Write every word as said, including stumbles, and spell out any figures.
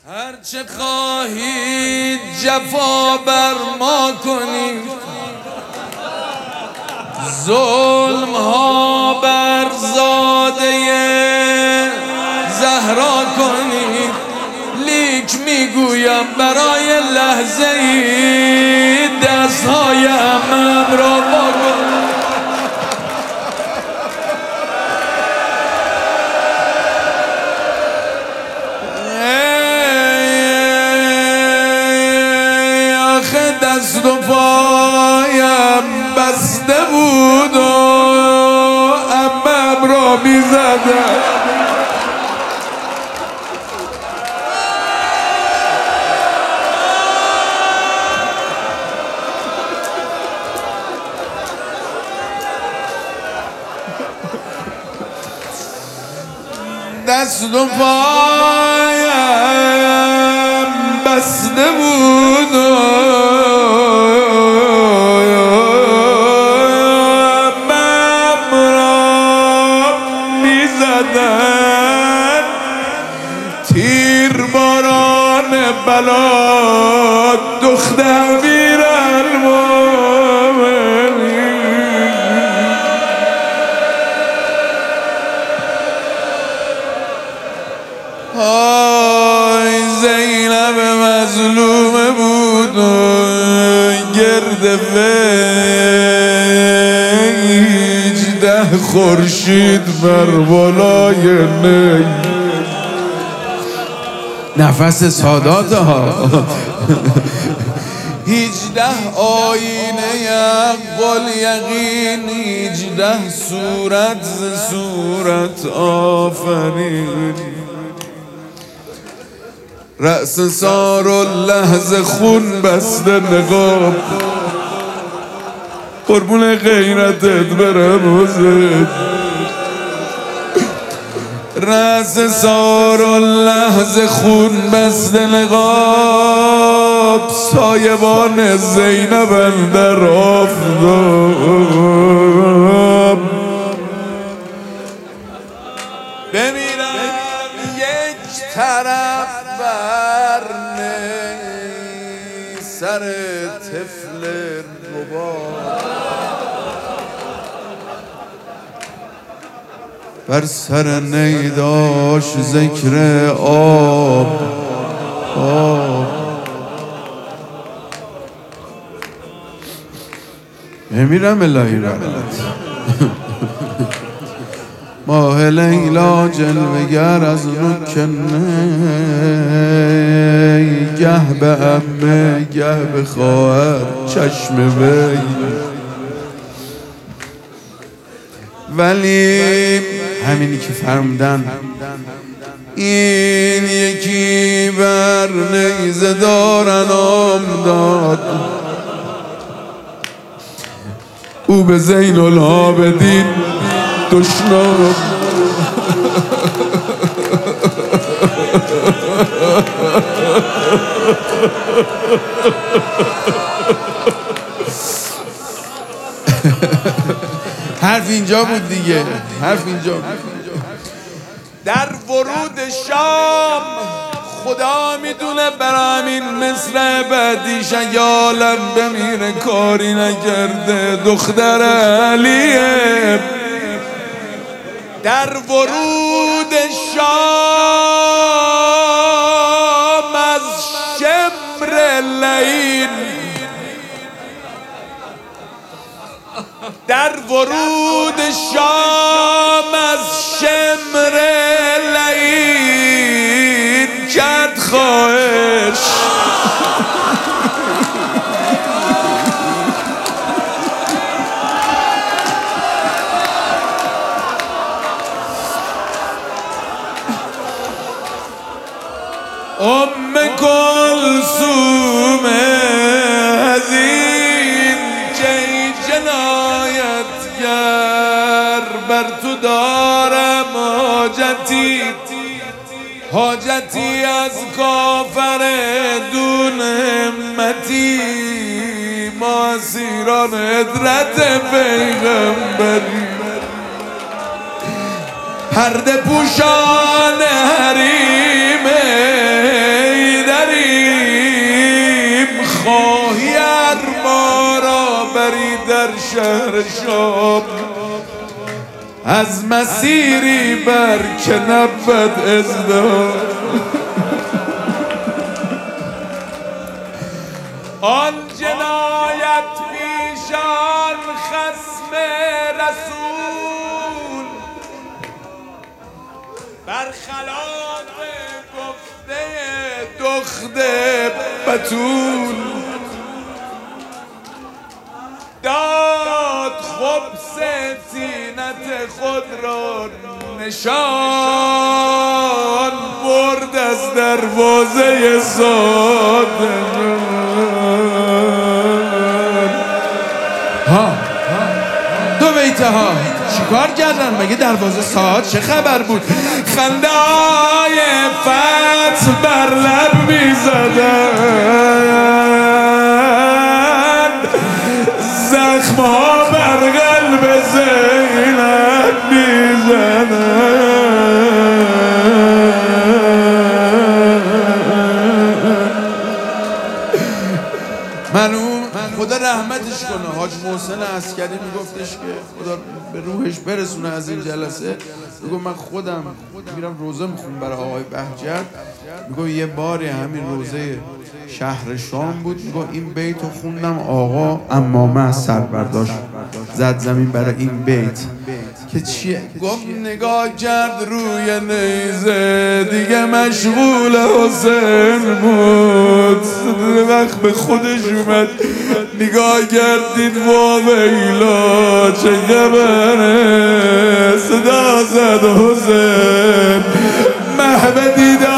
هرچه خواهید جفا بر ما کنید، ظلم ها بر زاده زهرا کنید، لیک میگویم برای لحظه ای دستهای عمم را واکنید. دست و پایم بسته بود و عمم را می زدم. دست و پایم بسته بود و تیر باران بلا دختر امیر المومنین. آی زینب مظلوم بود و گرد وی ده خورشید بر بالای نی. نفس سادات ها. هیجده آینه اقبال یقین، هیجده صورت ز صورت آفرین. رأس سار و لحظه خون بسته نقاب، قربون غیرتت برم حسین. رأس سار و لحظه خون بسته نقاب، سایبان زینب اندر آفتاب. بمیرم یک طرف بر نی سر طفل رباب، بر سر نی داشت ذکر آب آب. امیرم الهی رحمت. ماه لیلا جلوگر از رکنه، گه به عمه گه به خواهر چشم وی. ولی همینی که فرمودن، این یکی بر نیزه دارن آم داد، او به زین العابدین دشنام. حرف اینجا بود دیگه، حرف اینجا بود. در ورود شام خدا میدونه برامین مصر بعدیش یالم بمیره کاری نکرده دختر علیه. در ورود شام از شمر لعین، در ورود شام از شمر لعین کرد خواهش. ام کلثوم حزین که جنایتگر، بر تو دارم حاجتی، حاجتی از کافر دون همتی. ما اسیران عدرت پیغمبری، پرده پوشان حریم در شهر شام از مسیری بر که نبود ازدهام آن جنایت پیشان خصم رسول برخلاف گفته دخت بتول داد خبث طینت خود را نشان برد از دروازه صادقان ها دو بیته ها چیکار کردن؟ مگه دروازه ساعت چه خبر بود؟ خنده های فتح بر لب می زدن زخم ها بر قلب زینب می زدن منو خدا رحمتش کنه. حاج محسن عسکری میگفتش که خدا به روحش برسونه از این جلسه، میگم من خودم میرم روزه میخونم برای آقای بهجت، میگم یه باری همین روزه شهر شام بود، میگم این بیت رو خوندم آقا امامه از سر برداشت زد زمین برای این بیت که چیه؟ گفت نگاه کرد روی نیزه دیگه مشغول حسین بود، وقت به خودش اومد نگاه کردید وا ویلا چه خبره صدا زد حسین محو دیدن